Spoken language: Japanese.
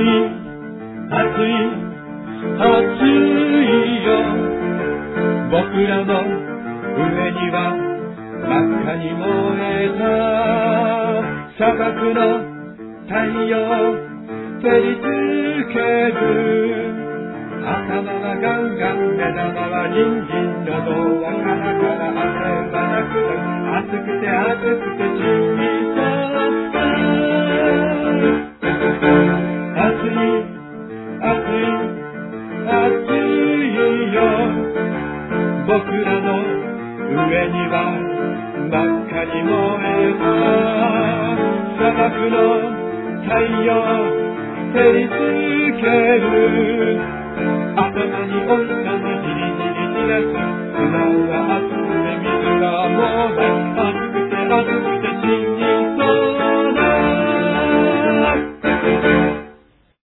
暑い暑いよ。僕らの上には真っ赤に燃えた砂漠の太陽照りつける。頭はガンガン、目玉はニンジン、喉はカラカラ、汗はなくなく、暑くて暑くて死にそうだ。暑い暑い暑いよ。僕らの上には真っ赤に燃えた砂漠の太陽照りつける。頭においたまじりじりじらす。砂は熱くて水がもうない。